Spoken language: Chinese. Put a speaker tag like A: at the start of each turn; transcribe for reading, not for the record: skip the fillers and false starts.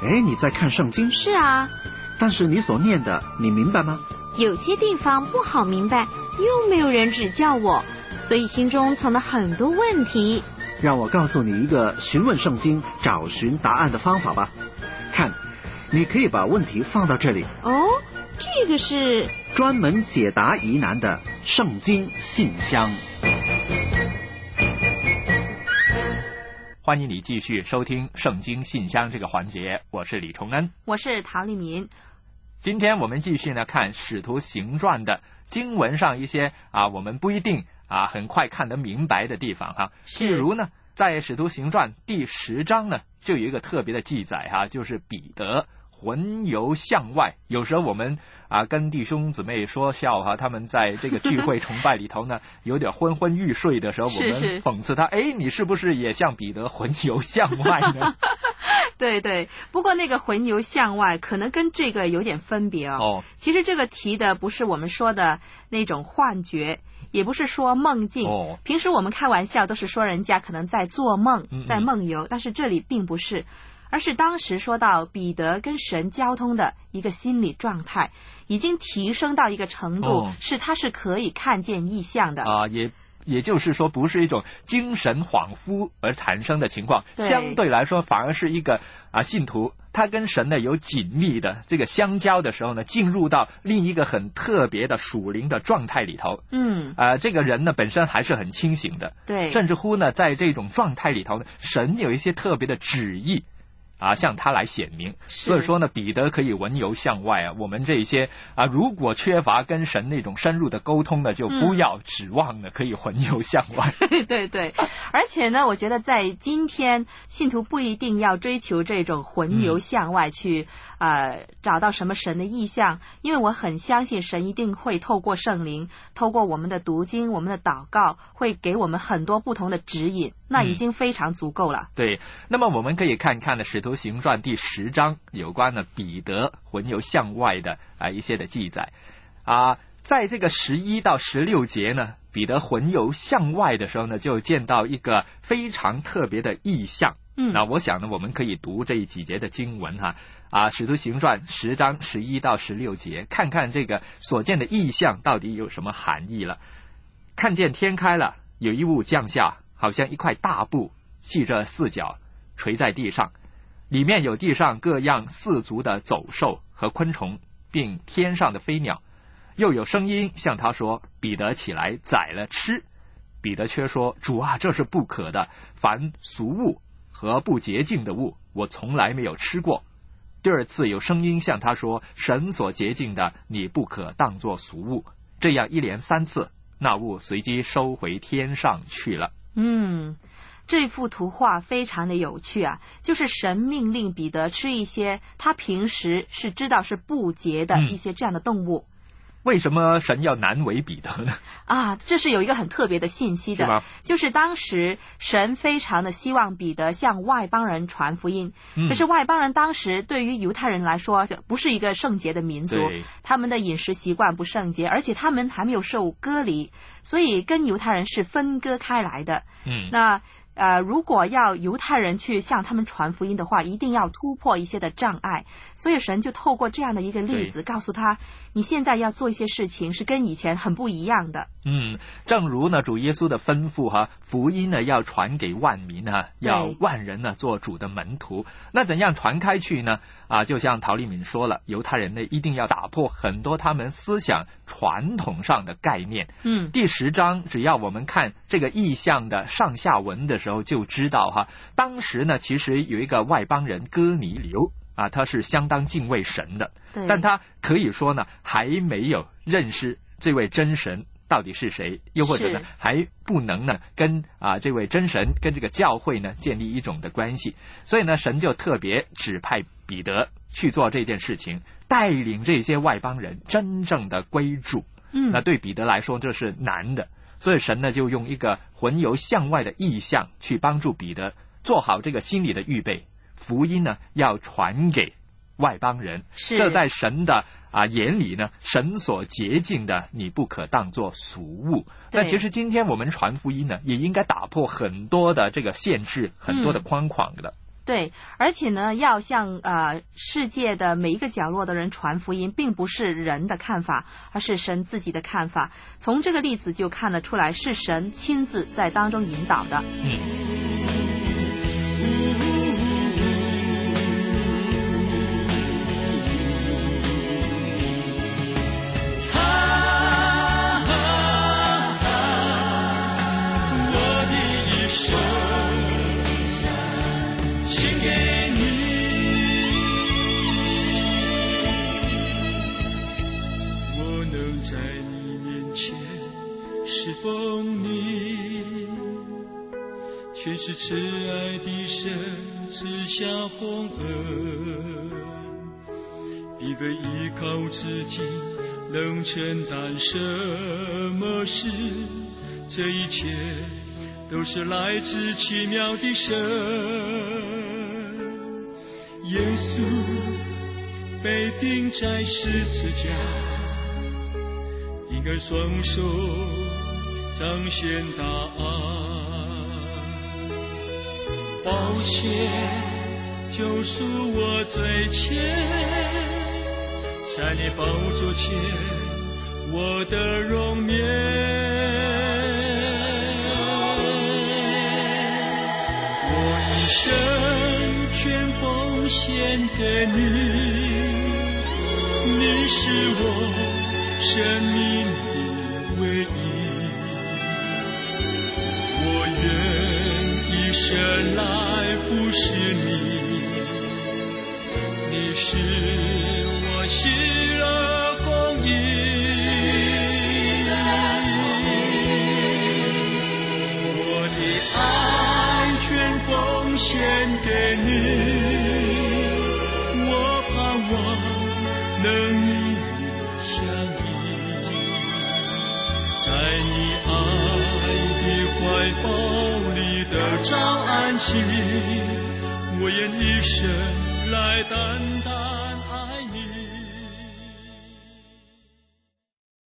A: 哎，你在看圣经？
B: 是啊。
A: 但是你所念的，你明白吗？
B: 有些地方不好明白，又没有人指教我，所以心中存了很多问题。
A: 让我告诉你一个询问圣经、找寻答案的方法吧。看，你可以把问题放到这里。
B: 哦，这个是
A: 专门解答疑难的圣经信箱。
C: 欢迎你继续收听圣经信箱这个环节，我是李崇恩，
B: 我是陶丽敏。
C: 今天我们继续呢看使徒行传的经文上一些我们不一定很快看得明白的地方譬如呢，在使徒行传第10章呢，就有一个特别的记载就是彼得魂游向外。有时候我们跟弟兄姊妹说笑他们在这个聚会崇拜里头呢有点昏昏欲睡的时候，我们讽刺他，你是不是也像彼得魂游向外呢？
B: 对对，不过那个魂游向外可能跟这个有点分别其实这个提的不是我们说的那种幻觉，也不是说梦境平时我们开玩笑都是说人家可能在做梦，在梦游，但是这里并不是，而是当时说到彼得跟神交通的一个心理状态已经提升到一个程度，他是可以看见异象的
C: 也就是说不是一种精神恍惚而产生的情况，相对来说反而是一个信徒他跟神呢有紧密的这个相交的时候呢，进入到另一个很特别的属灵的状态里头。这个人呢本身还是很清醒的，
B: 对，
C: 甚至乎呢在这种状态里头呢，神有一些特别的旨意向他来显明。所以说呢，彼得可以魂游向外我们这些如果缺乏跟神那种深入的沟通呢，就不要指望呢可以魂游向外。
B: 对对，而且呢，我觉得在今天信徒不一定要追求这种魂游向外去找到什么神的意象，因为我很相信神一定会透过圣灵，透过我们的读经，我们的祷告，会给我们很多不同的指引，那已经非常足够了。
C: 对，那么我们可以看看呢使徒行传第10章有关呢彼得魂游向外的一些的记载在这个11到16节呢，彼得魂游向外的时候呢，就见到一个非常特别的意象。那我想呢，我们可以读这几节的经文使徒行传10章11到16节，看看这个所见的意象到底有什么含义了。看见天开了，有一物降下，好像一块大布，系着4角，垂在地上，里面有地上各样4足的走兽和昆虫，并天上的飞鸟。又有声音向他说，彼得起来宰了吃。彼得却说，主啊，这是不可的，凡俗物和不洁净的物，我从来没有吃过。第二次有声音向他说，神所洁净的，你不可当作俗物。这样一连3次，那物随即收回天上去了。
B: 这幅图画非常的有趣就是神命令彼得吃一些他平时是知道是不洁的一些这样的动物。
C: 为什么神要难为彼得呢？
B: 这是有一个很特别的信息的，就是当时神非常的希望彼得向外邦人传福音，可是外邦人当时对于犹太人来说不是一个圣洁的民族，他们的饮食习惯不圣洁，而且他们还没有受割礼，所以跟犹太人是分割开来的。那如果要犹太人去向他们传福音的话，一定要突破一些的障碍，所以神就透过这样的一个例子告诉他，你现在要做一些事情是跟以前很不一样的。
C: 正如呢主耶稣的吩咐福音呢要传给万民要万人呢做主的门徒。那怎样传开去呢？就像陶丽敏说了，犹太人呢一定要打破很多他们思想传统上的概念。第10章只要我们看这个意象的上下文的时候就知道当时呢其实有一个外邦人哥尼流他是相当敬畏神的，但他可以说呢还没有认识这位真神到底是谁，又或者呢还不能呢跟这位真神跟这个教会呢建立一种的关系，所以呢神就特别指派彼得去做这件事情，带领这些外邦人真正的归主。那对彼得来说这是难的，所以神呢就用一个魂游向外的意象去帮助彼得做好这个心理的预备，福音呢要传给外邦人，这在神的眼里呢，神所洁净的你不可当作俗物。那其实今天我们传福音呢，也应该打破很多的这个限制，很多的框框的。
B: 对，而且呢，要向世界的每一个角落的人传福音，并不是人的看法，而是神自己的看法。从这个例子就看得出来，是神亲自在当中引导的。
D: 全是慈爱的神赐下洪恩，并非依靠自己能承担什么事，这一切都是来自奇妙的神。耶稣被钉在十字架，钉开双手彰显大爱，宝血救赎我罪愆，在你宝座前我的荣冕。我一生全奉献给你，你是我生命的唯一，我愿一生来服侍你，你是我喜乐供应。我的爱全奉献给你，我盼望能与你相依，在你爱的怀抱里得着安息，我愿一生来担当